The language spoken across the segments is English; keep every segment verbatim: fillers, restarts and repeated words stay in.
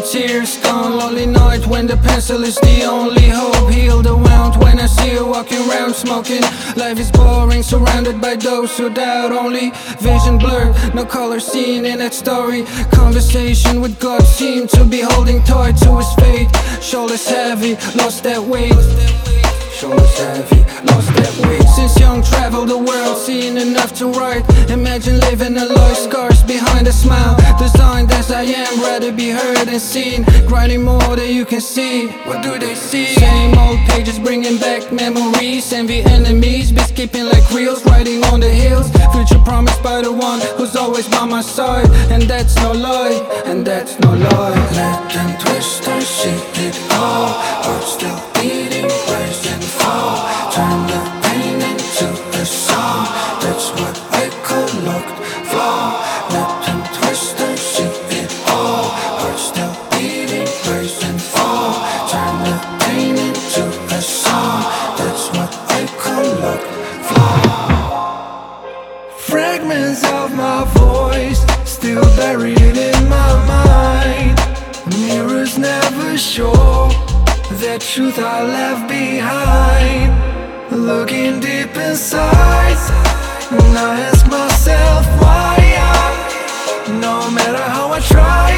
tears gone. Lonely night when the pencil is the only hope. Heal the wound when I see you walking around smoking. Life is boring, surrounded by those who doubt. Only vision blurred, no color seen in that story. Conversation with God seemed to be holding tight to his fate. Shoulders heavy, lost that weight. Shoulders heavy, lost that weight. Since young, traveled the world, seen enough to write. Imagine living a life, scars behind a smile. Designed as I am, rather be heard and seen. Grinding more than you can see. What do they see? Same old pages bringing back memories. Envy enemies, be skipping like reels. Riding on the hills, future promised by the one who's always by my side. And that's no lie, and that's no lie. Let them twist or see it all. Heart still beating, rise and fall. Turn the pain into a song. That's what I call locked flaw. Let them twist or see it all. Heart still beating, rise and fall. Turn the pain into a song. That's what I call locked flaw. Fragments of my voice still buried in my mind. Mirrors never show the truth I left behind. Looking deep inside, and I ask myself why I, no matter how I try,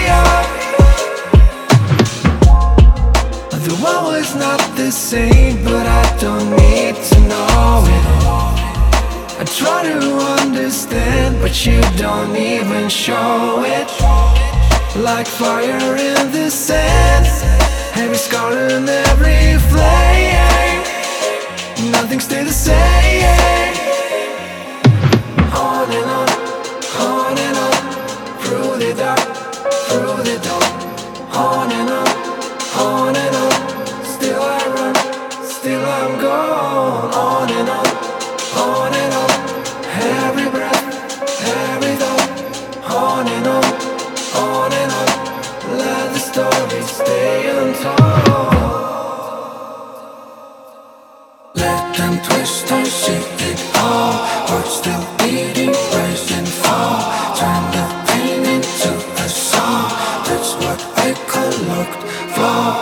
I, the world is not the same, but I don't need to know it. I try to understand, but you don't even show it. Like fire in the sand, every scar and every flame, nothing stays the same. On and on, on and on, through the dark, through the dawn. On and on, on and on, still I run, still I'm gone. On and on, on and on, every breath, every thought. On and on, on and on, let the story stay untold. Let them twist or see it all. Heart still beating, rise and fall. Turn the pain into a song. That's what I call locked flaw.